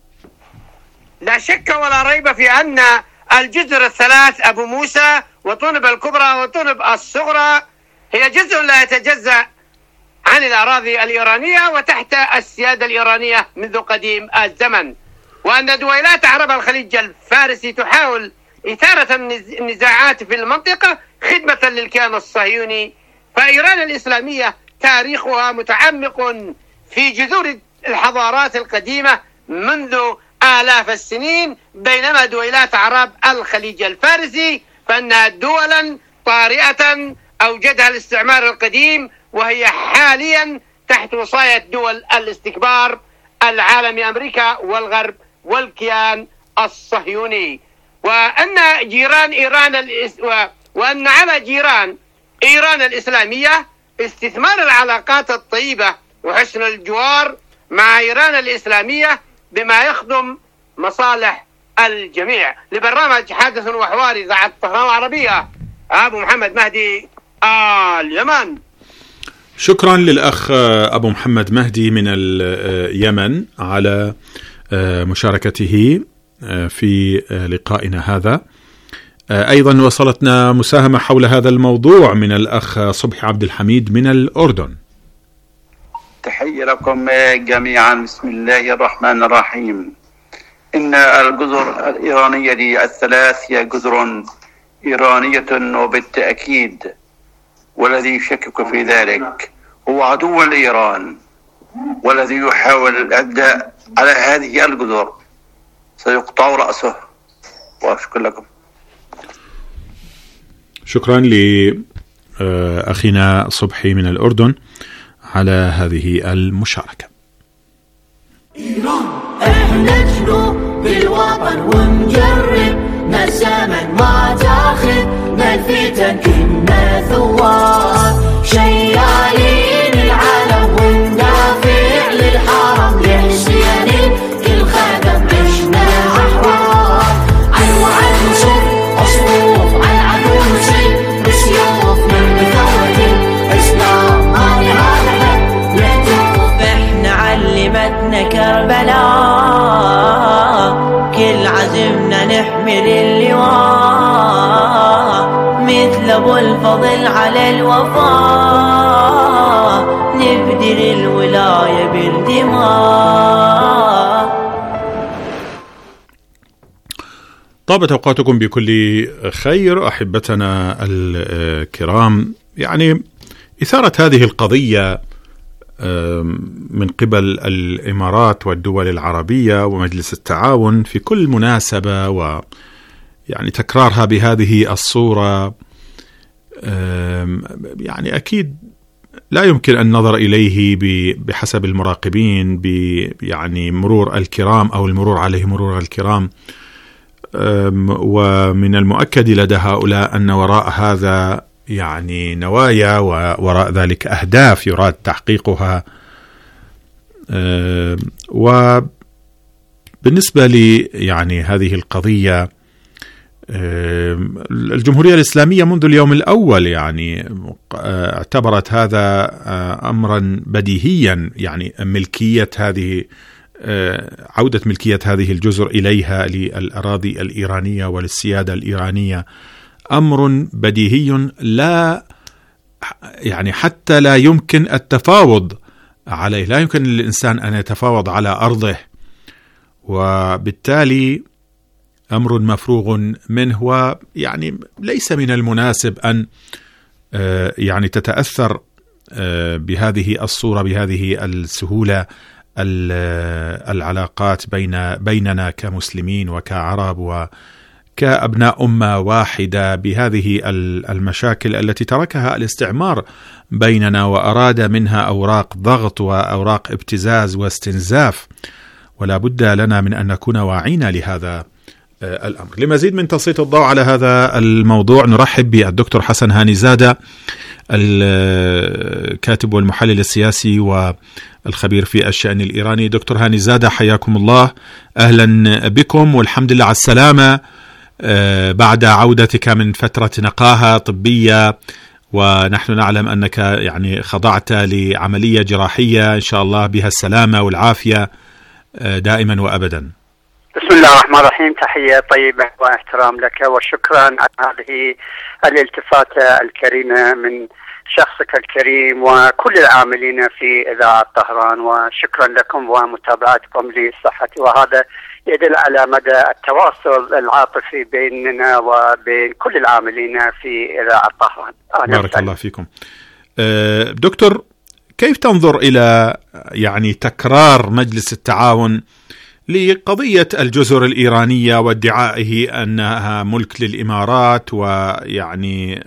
لا شك ولا ريب في أن الجزر الثلاث أبو موسى وطنب الكبرى وطنب الصغرى هي جزء لا يتجزأ عن الأراضي الإيرانية وتحت السيادة الإيرانية منذ قديم الزمن، وأن دويلات عرب الخليج الفارسي تحاول إثارة النزاعات في المنطقة خدمة للكيان الصهيوني. فإيران الإسلامية تاريخها متعمق في جذور الحضارات القديمة منذ آلاف السنين، بينما دويلات عرب الخليج الفارسي فإنها دولا طارئة أوجدها الاستعمار القديم، وهي حاليا تحت وصاية دول الاستكبار العالمي أمريكا والغرب والكيان الصهيوني. وأن جيران وأن على جيران إيران الإسلامية استثمار العلاقات الطيبة وحسن الجوار مع إيران الإسلامية بما يخدم مصالح الجميع. لبرنامج حدث وحوار إذاعة طهران العربية، أبو محمد مهدي اليمن. شكرا للأخ أبو محمد مهدي من اليمن على مشاركته في لقائنا هذا. أيضا وصلتنا مساهمة حول هذا الموضوع من الأخ صبحي عبد الحميد من الأردن. تحية لكم جميعا. بسم الله الرحمن الرحيم. إن الجزر الإيرانية دي الثلاث هي جزر إيرانية وبالتأكيد، والذي يشكك في ذلك هو عدو لإيران، والذي يحاول الإعتداء على هذه الجزر سيقطع رأسه. وأشكر لكم. شكرا لأخينا صبحي من الأردن على هذه المشاركة. إيران احنا جنوب بالوطن ونجرب نسامن ما تاخذ الفتن كنا ثوار شيالين العالم وندافع للحرم لحسين كل خدم عشنا أحرار عن وعن نصر أصفوف عن عدو نسيب بسيوف من بثورة الإسلام ما نهارها نهتف. احنا علمتنا كربلاء كل عزمنا نحمل اللواء مثل ابو الفضل على الوفاء نبدل الولاية بالدماء. طابت أوقاتكم بكل خير أحبتنا الكرام. يعني إثارة هذه القضية من قبل الإمارات والدول العربية ومجلس التعاون في كل مناسبة، ويعني تكرارها بهذه الصورة يعني أكيد لا يمكن النظر إليه بحسب المراقبين يعني مرور الكرام أو المرور عليه مرور الكرام. ومن المؤكد لدى هؤلاء أن وراء هذا يعني نوايا ووراء ذلك أهداف يراد تحقيقها. وبالنسبة لي يعني هذه القضية، الجمهورية الإسلامية منذ اليوم الأول يعني اعتبرت هذا أمرا بديهيا، يعني ملكية هذه عودة ملكية هذه الجزر إليها للأراضي الإيرانية وللسيادة الإيرانية أمر بديهي، لا يعني حتى لا يمكن التفاوض عليه، لا يمكن للإنسان أن يتفاوض على أرضه، وبالتالي أمر مفروغ منه. ويعني ليس من المناسب أن يعني تتأثر بهذه الصورة بهذه السهولة العلاقات بيننا كمسلمين وكعرب وكأبناء أمة واحدة بهذه المشاكل التي تركها الاستعمار بيننا وأراد منها أوراق ضغط وأوراق ابتزاز واستنزاف. ولا بد لنا من أن نكون واعين لهذا الأمر. لمزيد من تسليط الضوء على هذا الموضوع نرحب بالدكتور حسن هانيزادة، الكاتب والمحلل السياسي والخبير في الشأن الإيراني. دكتور هانيزادة حياكم الله، أهلا بكم والحمد لله على السلامة بعد عودتك من فترة نقاهة طبية، ونحن نعلم أنك يعني خضعت لعملية جراحية إن شاء الله بها السلامة والعافية دائما وأبدا. بسم الله الرحمن الرحيم. تحية طيبة واحترام لك وشكرا على هذه الالتفاتة الكريمة من شخصك الكريم وكل العاملين في إذاعة طهران، وشكرا لكم ومتابعتكم للصحة، وهذا يدل على مدى التواصل العاطفي بيننا وبين كل العاملين في إذاعة طهران. بارك الله فيكم. دكتور، كيف تنظر إلى يعني تكرار مجلس التعاون لقضية الجزر الإيرانية وادعائه أنها ملك للإمارات، ويعني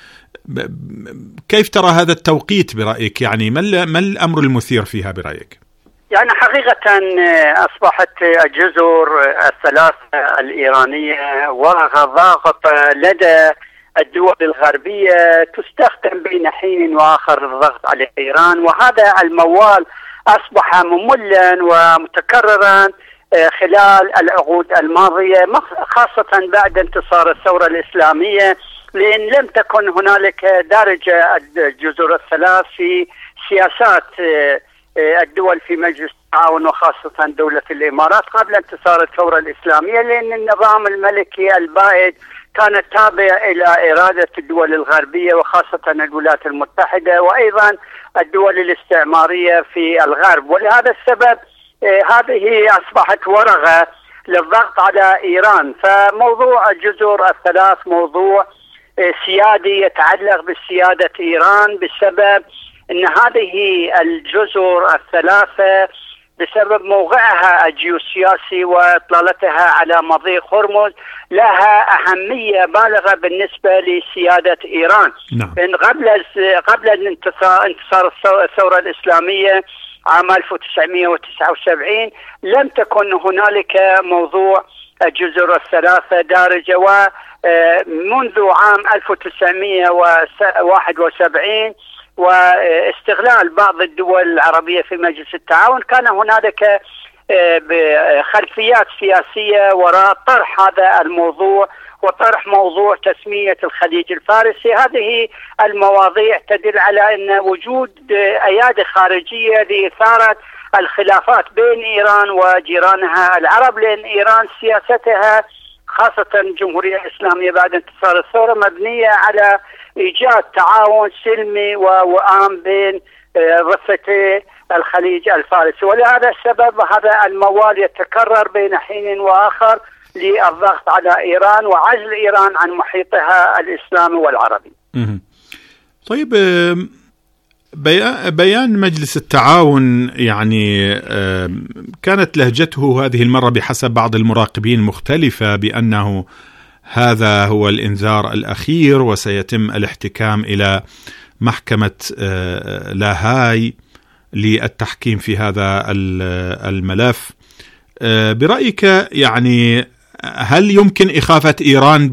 كيف ترى هذا التوقيت برأيك؟ يعني ما الأمر المثير فيها برأيك؟ يعني حقيقة أصبحت الجزر الثلاثة الإيرانية ورقة ضاغط لدى الدول الغربية تستخدم بين حين وآخر للضغط على إيران، وهذا الموال أصبح مملا ومتكررا خلال العقود الماضية، خاصة بعد انتصار الثورة الإسلامية، لأن لم تكن هنالك دارجة الجزر الثلاث في سياسات الدول في مجلس التعاون، وخاصة دولة الإمارات قبل انتصار الثورة الإسلامية، لأن النظام الملكي البائد كانت تابعة إلى إرادة الدول الغربية وخاصة الولايات المتحدة وأيضا الدول الاستعمارية في الغرب. ولهذا السبب هذه أصبحت ورقة للضغط على إيران. فموضوع الجزر الثلاث موضوع سيادي يتعلق بسيادة إيران، بسبب أن هذه الجزر الثلاثة بسبب موقعها الجيوسياسي وإطلالتها على مضيق هرمز لها أهمية بالغة بالنسبة لسيادة إيران. لأن قبل انتصار الثورة الإسلامية عام 1979 لم تكن هنالك موضوع الجزر الثلاثة دارجة، ومنذ عام 1971 واستغلال بعض الدول العربية في مجلس التعاون كان هنالك خلفيات سياسية وراء طرح هذا الموضوع وطرح موضوع تسمية الخليج الفارسي. هذه المواضيع تدل على أن وجود أيادي خارجية لإثارة الخلافات بين إيران وجيرانها العرب، لأن إيران سياستها خاصة الجمهورية الإسلامية بعد انتصار الثورة مبنية على إيجاد تعاون سلمي ووئام بين ضفتي الخليج الفارسي. ولهذا السبب هذا الموال يتكرر بين حين وآخر للضغط على إيران وعزل إيران عن محيطها الإسلامي والعربي. طيب، بيان مجلس التعاون يعني كانت لهجته هذه المرة بحسب بعض المراقبين مختلفة، بأنه هذا هو الإنذار الأخير وسيتم الاحتكام إلى محكمة لاهاي للتحكيم في هذا الملف. برأيك يعني هل يمكن إخافة إيران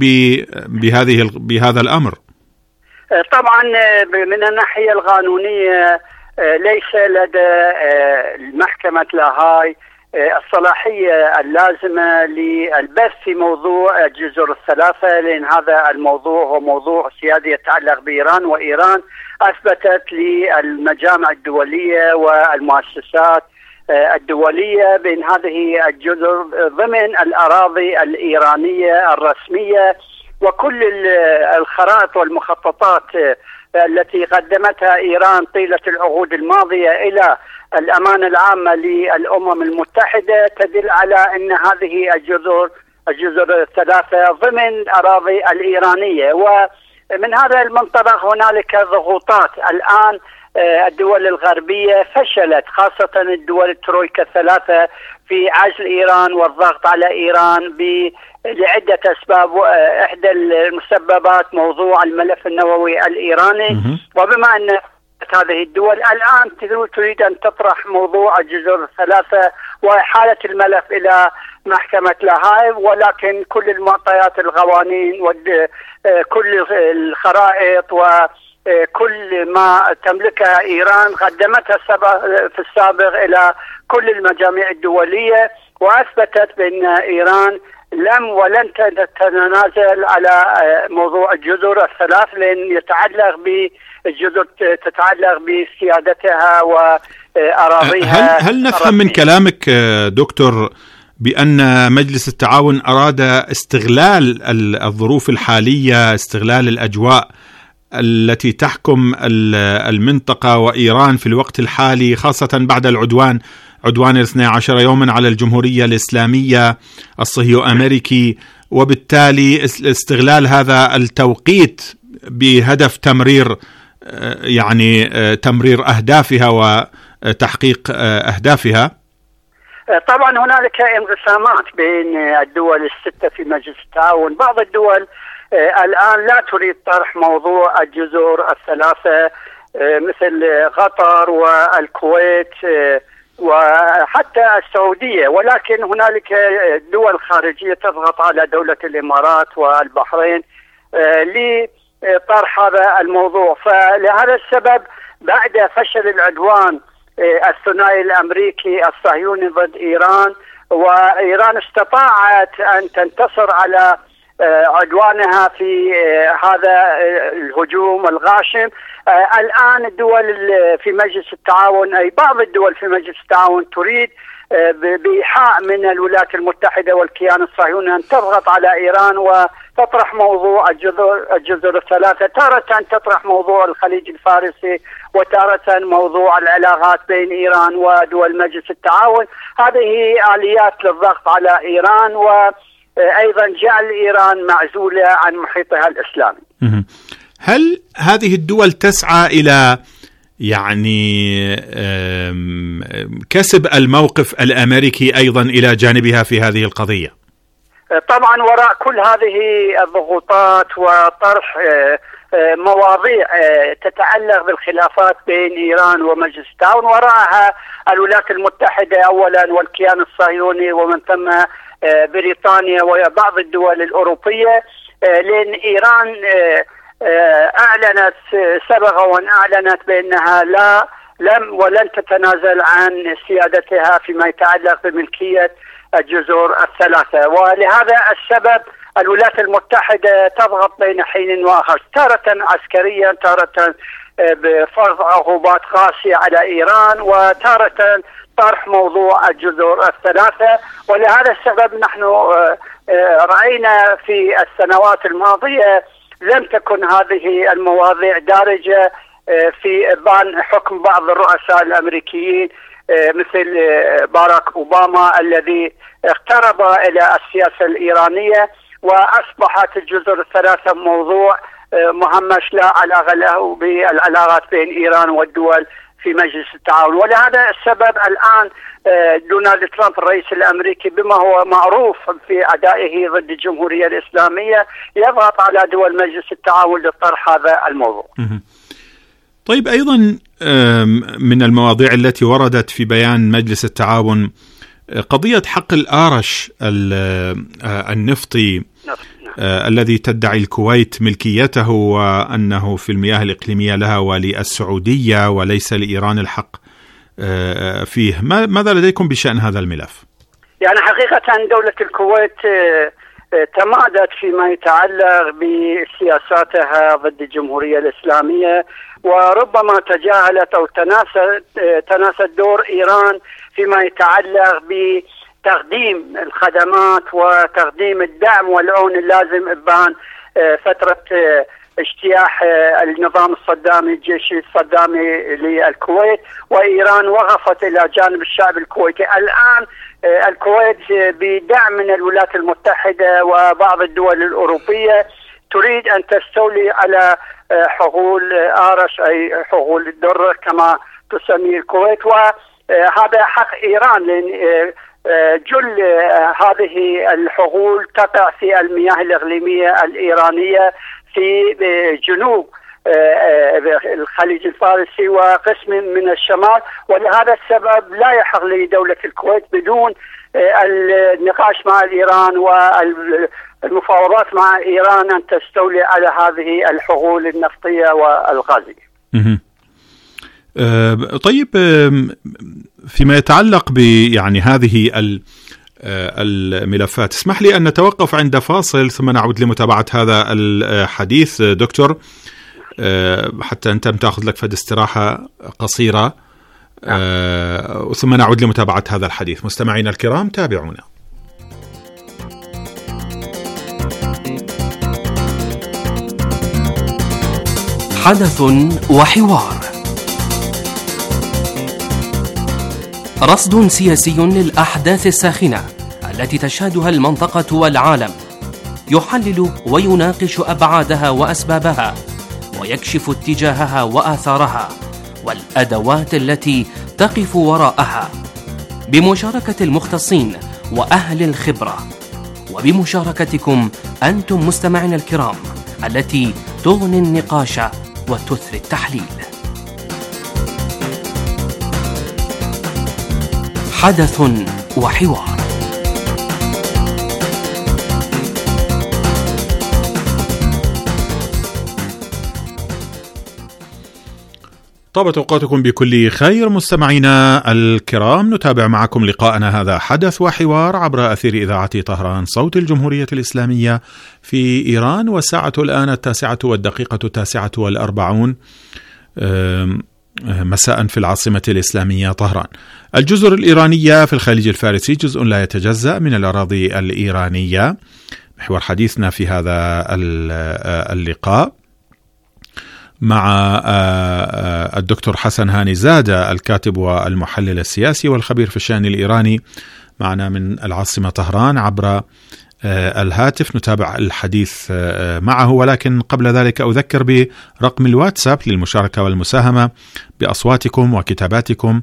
بهذا الأمر؟ طبعا من الناحية القانونية ليس لدى محكمة لاهاي الصلاحية اللازمة للبث في موضوع الجزر الثلاثة، لأن هذا الموضوع هو موضوع سيادي يتعلق بإيران، وإيران أثبتت للمجامع الدولية والمؤسسات الدولية بأن هذه الجزر ضمن الأراضي الإيرانية الرسمية، وكل الخرائط والمخططات التي قدمتها إيران طيلة العقود الماضية إلى الأمانة العامة للأمم المتحدة تدل على أن هذه الجزر الثلاثة ضمن أراضي الإيرانية. ومن هذا المنطلق هنالك ضغوطات الآن. الدول الغربية فشلت، خاصة الدول الترويكا الثلاثة، في عزل إيران والضغط على إيران لعدة أسباب. إحدى المسببات موضوع الملف النووي الإيراني، وبما أن هذه الدول الآن تريد أن تطرح موضوع الجزر الثلاثة وإحالة الملف إلى محكمة لاهاي، ولكن كل المعطيات القوانين وكل الخرائط وكل ما تملكها إيران قدمتها في السابق إلى كل المجاميع الدولية، وأثبتت بأن إيران ولن تتنازل على موضوع الجزر الثلاث، لأن يتعلق بالجزر تتعلق بسيادتها وأراضيها. هل نفهم من كلامك دكتور بأن مجلس التعاون أراد استغلال الظروف الحالية، استغلال الأجواء التي تحكم المنطقة وإيران في الوقت الحالي، خاصة بعد عدوان 12 يوما على الجمهورية الإسلامية الصهيو أمريكي، وبالتالي استغلال هذا التوقيت بهدف تمرير أهدافها وتحقيق أهدافها؟ طبعا هنالك انقسامات بين الدول الستة في مجلس التعاون. بعض الدول الآن لا تريد طرح موضوع الجزر الثلاثة مثل قطر والكويت وحتى السعودية، ولكن هنالك دول خارجية تضغط على دولة الإمارات والبحرين لطرح هذا الموضوع. فلهذا السبب بعد فشل العدوان الثنائي الأمريكي الصهيوني ضد إيران، وإيران استطاعت أن تنتصر على عدوانها في هذا الهجوم الغاشم، الآن الدول في مجلس التعاون، أي بعض الدول في مجلس التعاون، تريد بإيحاء من الولايات المتحدة والكيان الصهيوني أن تضغط على إيران وتطرح موضوع الجزر الثلاثة، تارة تطرح موضوع الخليج الفارسي، وتارة موضوع العلاقات بين إيران ودول مجلس التعاون. هذه آليات للضغط على إيران، وأيضا جعل إيران معزولة عن محيطها الإسلامي. هل هذه الدول تسعى إلى كسب الموقف الأمريكي أيضا إلى جانبها في هذه القضية؟ طبعا وراء كل هذه الضغوطات وطرح مواضيع تتعلق بالخلافات بين إيران ومجلس التعاون، وراءها الولايات المتحدة أولا والكيان الصهيوني، ومن ثم بريطانيا وبعض الدول الأوروبية، لأن إيران أعلنت سبق وأن أعلنت بأنها ولن تتنازل عن سيادتها فيما يتعلق بملكية الجزر الثلاثة. ولهذا السبب الولايات المتحدة تضغط بين حين وآخر، تارة عسكريا، تارة بفرض عقوبات قاسية على إيران، وتارة طرح موضوع الجزر الثلاثة. ولهذا السبب نحن رأينا في السنوات الماضية لم تكن هذه المواضيع دارجة في بان حكم بعض الرؤساء الأمريكيين مثل باراك أوباما الذي اقترب إلى السياسة الإيرانية، وأصبحت الجزر الثلاثة موضوع مهمش لا علاقة له بالعلاقات بين إيران والدول في مجلس التعاون. ولهذا السبب الآن دونالد ترامب الرئيس الأمريكي بما هو معروف في أدائه ضد الجمهورية الإسلامية يضغط على دول مجلس التعاون لطرح هذا الموضوع. طيب أيضا من المواضيع التي وردت في بيان مجلس التعاون قضية حق الآرش النفطي الذي تدعي الكويت ملكيته، وأنه في المياه الإقليمية لها وللسعودية وليس لإيران الحق فيه. ماذا لديكم بشأن هذا الملف؟ يعني حقيقة دولة الكويت تمادت فيما يتعلق بسياساتها ضد الجمهورية الإسلامية، وربما تجاهلت أو تناست دور إيران فيما يتعلق بتقديم الخدمات وتقديم الدعم والعون اللازم إبان فترة اجتياح النظام الصدامي الجيشي الصدامي للكويت، وإيران وقفت إلى جانب الشعب الكويتي. الآن الكويت بدعم من الولايات المتحدة وبعض الدول الأوروبية تريد أن تستولي على حقول آرش، أي حقول الدر كما تسمي الكويت، وهذا حق إيران، لأن جل هذه الحقول تقع في المياه الإقليمية الإيرانية في جنوب الخليج الفارسي وقسم من الشمال، ولهذا السبب لا يحق لدولة الكويت بدون النقاش مع إيران والمفاوضات مع إيران أن تستولي على هذه الحقول النفطية والغازية. طيب فيما يتعلق يعني هذه الملفات، اسمح لي أن نتوقف عند فاصل ثم نعود لمتابعة هذا الحديث دكتور، حتى أنت تأخذ لك فد استراحة قصيرة، ثم نعود لمتابعة هذا الحديث. مستمعينا الكرام تابعونا. حدث وحوار، رصد سياسي للأحداث الساخنة التي تشهدها المنطقة والعالم، يحلل ويناقش أبعادها وأسبابها، ويكشف اتجاهها وآثارها والأدوات التي تقف وراءها، بمشاركة المختصين وأهل الخبرة، وبمشاركتكم أنتم مستمعين الكرام التي تغني النقاش وتثري التحليل. حدث وحوار. طابت أوقاتكم بكل خير مستمعينا الكرام، نتابع معكم لقاءنا هذا حدث وحوار عبر أثير إذاعة طهران صوت الجمهورية الإسلامية في إيران، والساعة الآن 9:49 مساء في العاصمة الإسلامية طهران. الجزر الإيرانية في الخليج الفارسي جزء لا يتجزأ من الأراضي الإيرانية، محور حديثنا في هذا اللقاء مع الدكتور حسن هاني زادة، الكاتب والمحلل السياسي والخبير في الشأن الإيراني، معنا من العاصمة طهران عبر الهاتف. نتابع الحديث معه، ولكن قبل ذلك أذكر برقم الواتساب للمشاركة والمساهمة بأصواتكم وكتاباتكم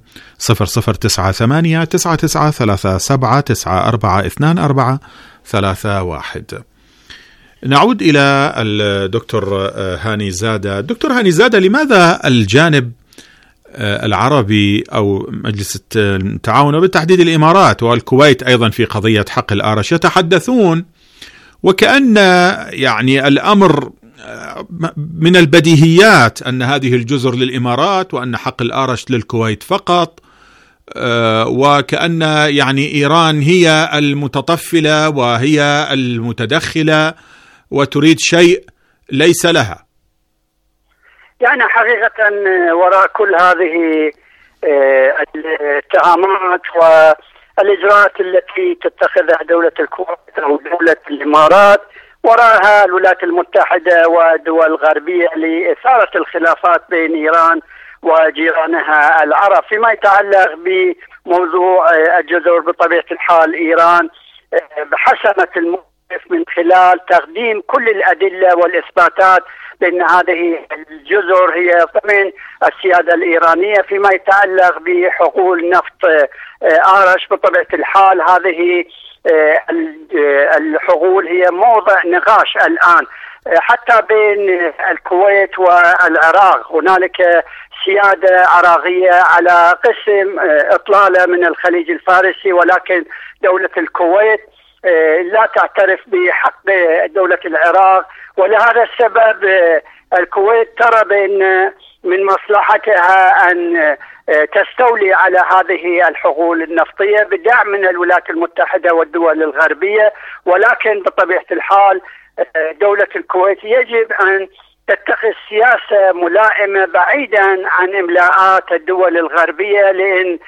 003937942431. نعود إلى الدكتور هاني زادة. دكتور هاني زادة، لماذا الجانب العربي أو مجلس التعاون وبالتحديد الإمارات والكويت أيضا في قضية حق الآرش يتحدثون وكأن يعني الأمر من البديهيات أن هذه الجزر للإمارات وأن حق الآرش للكويت فقط، وكأن يعني إيران هي المتطفلة وهي المتدخلة وتريد شيء ليس لها؟ يعني حقيقة وراء كل هذه الاتهامات والإجراءات التي تتخذها دولة الكويت أو دولة الإمارات، وراءها الولايات المتحدة والدول الغربية لإثارة الخلافات بين إيران وجيرانها العرب. فيما يتعلق بموضوع الجزر، بطبيعة الحال إيران حسمت الموقف من خلال تقديم كل الأدلة والإثباتات بأن هذه الجزر هي ضمن السيادة الإيرانية. فيما يتعلق بحقول نفط آرش، بطبيعة الحال هذه الحقول هي موضع نقاش الآن حتى بين الكويت والعراق هنالك سيادة عراقية على قسم إطلالة من الخليج الفارسي، ولكن دولة الكويت لا تعترف بحق دولة العراق. ولهذا السبب الكويت ترى بأن من مصلحتها أن تستولي على هذه الحقول النفطية بدعم من الولايات المتحدة والدول الغربية. ولكن بطبيعة الحال دولة الكويت يجب أن تتخذ سياسة ملائمة بعيدا عن إملاءات الدول الغربية، لأن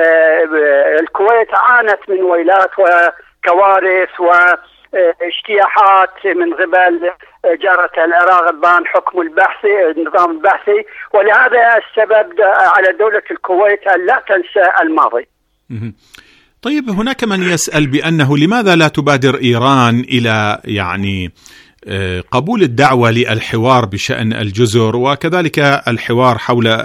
الكويت عانت من ويلات وكوارث واجتياحات من قبل جارة العراق بان حكم النظام البحثي. ولهذا السبب على دولة الكويت أن لا تنسى الماضي. طيب، هناك من يسأل بأنه لماذا لا تبادر إيران إلى قبول الدعوة للحوار بشأن الجزر، وكذلك الحوار حول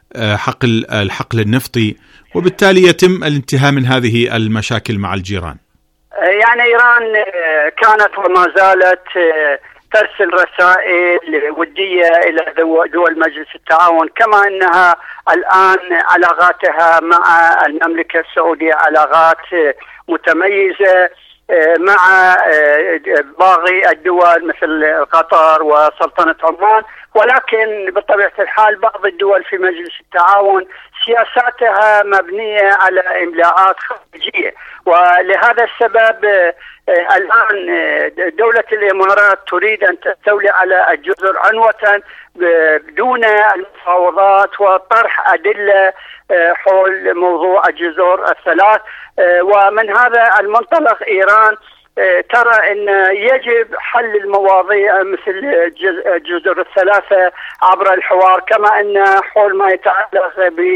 الحقل النفطي، وبالتالي يتم الانتهاء من هذه المشاكل مع الجيران؟ يعني إيران كانت وما زالت ترسل رسائل ودية إلى دول مجلس التعاون، كما أنها الآن علاقاتها مع المملكة السعودية علاقات متميزة مع باقي الدول مثل قطر وسلطنة عمان. ولكن بطبيعة الحال بعض الدول في مجلس التعاون سياساتها مبنية على إملاءات خارجية، ولهذا السبب الآن دولة الإمارات تريد أن تستولي على الجزر عنوة بدون المفاوضات وطرح أدلة حول موضوع الجزر الثلاث. ومن هذا المنطلق إيران ترى أن يجب حل المواضيع مثل الجزر الثلاثة عبر الحوار، كما أن حول ما يتعلق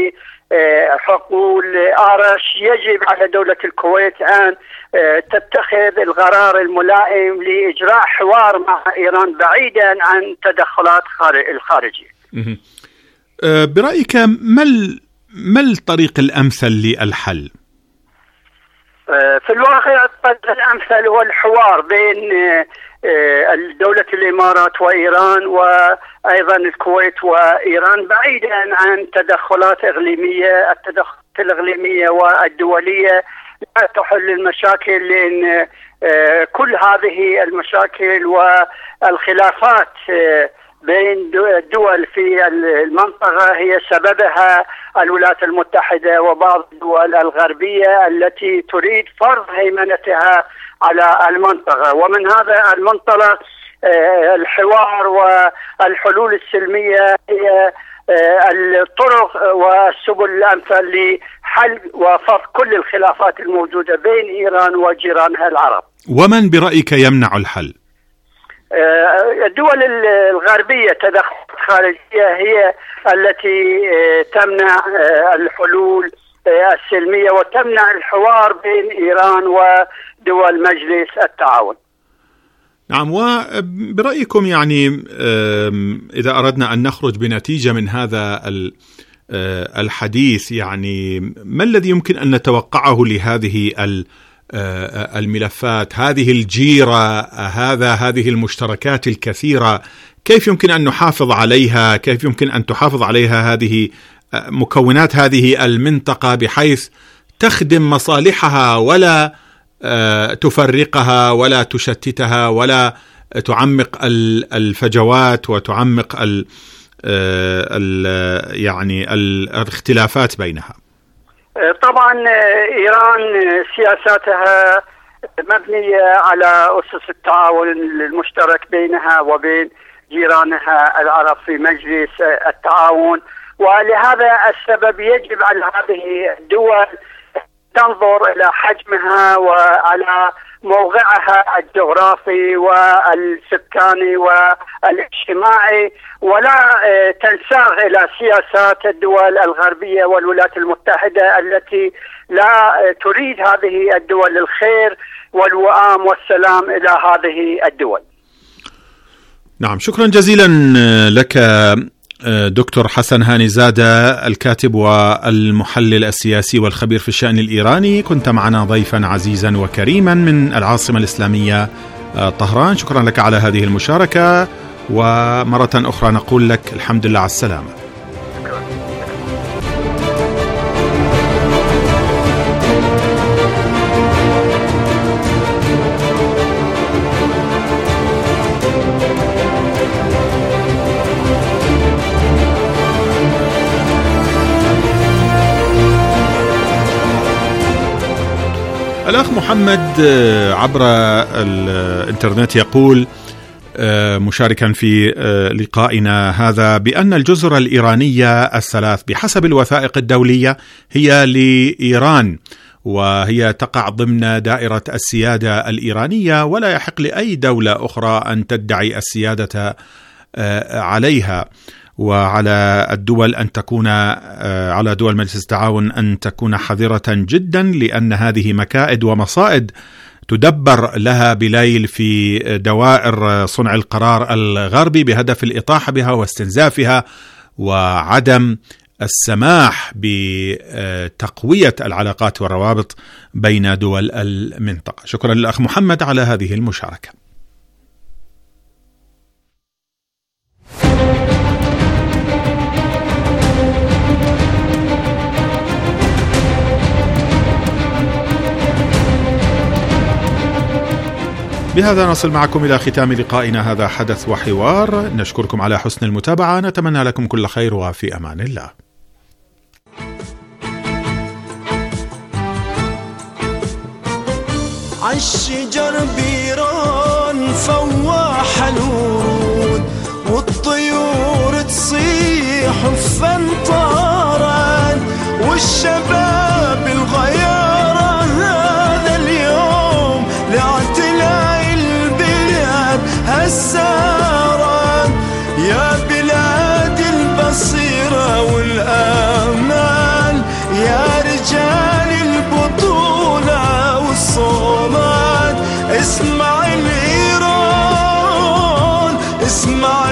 بحقول آرش يجب على دولة الكويت أن تتخذ القرار الملائم لإجراء حوار مع إيران بعيدا عن تدخلات الخارجية. برأيك ما الطريق الأمثل للحل؟ في الواقع الطريق الأمثل هو الحوار بين دولة الإمارات وإيران وأيضا الكويت وإيران بعيدا عن تدخلات إقليمية. التدخلات الإقليمية والدولية لا تحل المشاكل، لأن كل هذه المشاكل والخلافات بين الدول في المنطقة هي سببها الولايات المتحدة وبعض الدول الغربية التي تريد فرض هيمنتها على المنطقة. ومن هذا المنطلق الحوار والحلول السلمية هي الطرق والسبل الأمثل لحل وفرض كل الخلافات الموجودة بين إيران وجيرانها العرب. ومن برأيك يمنع الحل؟ الدول الغربية تدخلات خارجية هي التي تمنع الحلول السلمية وتمنع الحوار بين إيران ودول مجلس التعاون. نعم، وبرأيكم إذا أردنا أن نخرج بنتيجة من هذا الحديث، ما الذي يمكن أن نتوقعه لهذه الملفات، هذه الجيرة، هذه المشتركات الكثيرة؟ كيف يمكن أن نحافظ عليها؟ كيف يمكن أن تحافظ عليها هذه مكونات هذه المنطقة بحيث تخدم مصالحها ولا تفرقها ولا تشتتها ولا تعمق الفجوات وتعمق الاختلافات بينها؟ طبعا إيران سياساتها مبنية على أسس التعاون المشترك بينها وبين جيرانها العرب في مجلس التعاون. ولهذا السبب يجب على هذه الدول تنظر إلى حجمها وعلى موقعها الجغرافي والسكاني والاجتماعي، ولا تنساق إلى سياسات الدول الغربية والولايات المتحدة التي لا تريد هذه الدول الخير والوئام والسلام إلى هذه الدول. نعم، شكرا جزيلا لك دكتور حسن هاني زادة، الكاتب والمحلل السياسي والخبير في الشأن الإيراني. كنت معنا ضيفا عزيزا وكريما من العاصمة الإسلامية طهران. شكرا لك على هذه المشاركة، ومرة أخرى نقول لك الحمد لله على السلامة. الأخ محمد عبر الإنترنت يقول مشاركا في لقائنا هذا بأن الجزر الإيرانية الثلاث بحسب الوثائق الدولية هي لإيران، وهي تقع ضمن دائرة السيادة الإيرانية، ولا يحق لأي دولة أخرى أن تدعي السيادة عليها، وعلى الدول أن تكون على دول مجلس التعاون أن تكون حذرة جدا، لأن هذه مكائد ومصائد تدبر لها بليل في دوائر صنع القرار الغربي بهدف الإطاحة بها واستنزافها وعدم السماح بتقوية العلاقات والروابط بين دول المنطقة. شكرا للأخ محمد على هذه المشاركة. بهذا نصل معكم إلى ختام لقائنا هذا حدث وحوار. نشكركم على حسن المتابعة، نتمنى لكم كل خير وفي أمان الله. عالشجر بيران فواح الورود والطيور تصيح وفنطاران والشباب الغيارة هذا اليوم لاعتلاء البلاد هالساران يا بلاد البصيرة والآمال يا رجال البطولة والصومات اسمع الإيران اسمع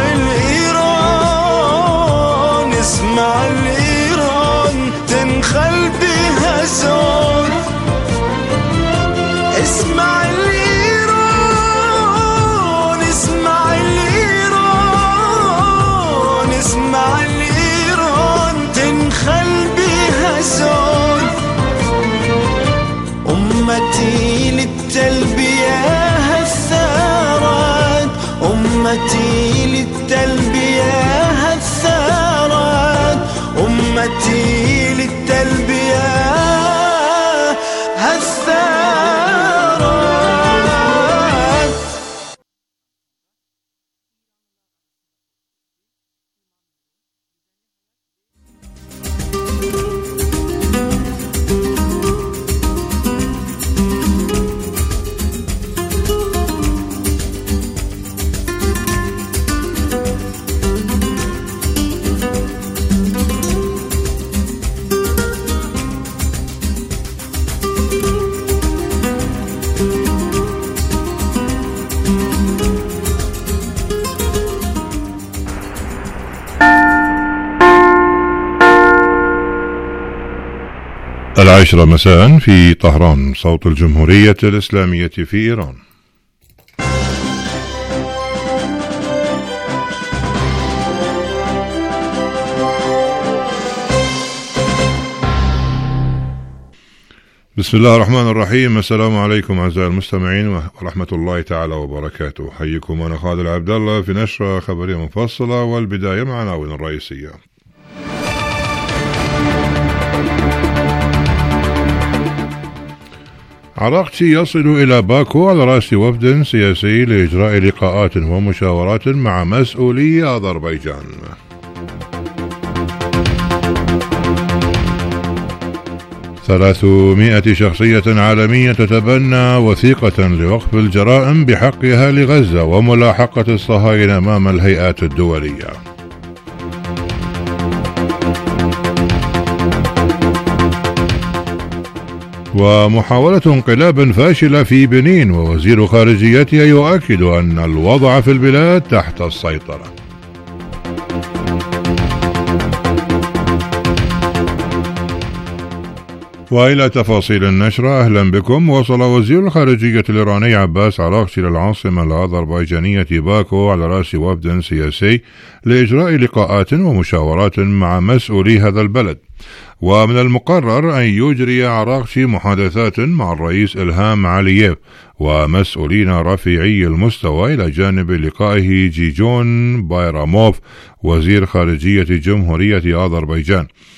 الإيران اسمع الإيران تنخل بها زون اسمع الإيران اسمع الإيران اسمع الإيران تنخل بها زون أمتي للتلبية هالثارات أمتي للتلبية هالثارات أمتي للتلبية هالثارات. العاشرة مساء في طهران، صوت الجمهورية الإسلامية في إيران. بسم الله الرحمن الرحيم. السلام عليكم أعزائي المستمعين ورحمة الله تعالى وبركاته. حيكم أنا خالد عبد الله في نشرة خبرية مفصلة، والبداية مع العناوين الرئيسية. عراقتي يصل إلى باكو على رأس وفد سياسي لإجراء لقاءات ومشاورات مع مسؤولي أذربيجان. ثلاثمائة شخصية عالمية تتبنى وثيقة لوقف الجرائم بحقها لغزة وملاحقة الصهاينة أمام الهيئات الدولية. ومحاولة انقلاب فاشلة في بنين، ووزير خارجيتها يؤكد أن الوضع في البلاد تحت السيطرة. وإلى تفاصيل النشرة. أهلا بكم. وصل وزير الخارجية الإيراني عباس عراقچي للعاصمة الأذربيجانية باكو على رأس وفد سياسي لإجراء لقاءات ومشاورات مع مسؤولي هذا البلد. ومن المقرر أن يجري عراقچي محادثات مع الرئيس إلهام علييف ومسؤولين رفيعي المستوى إلى جانب لقائه جيجون بايراموف وزير خارجية جمهورية أذربيجان.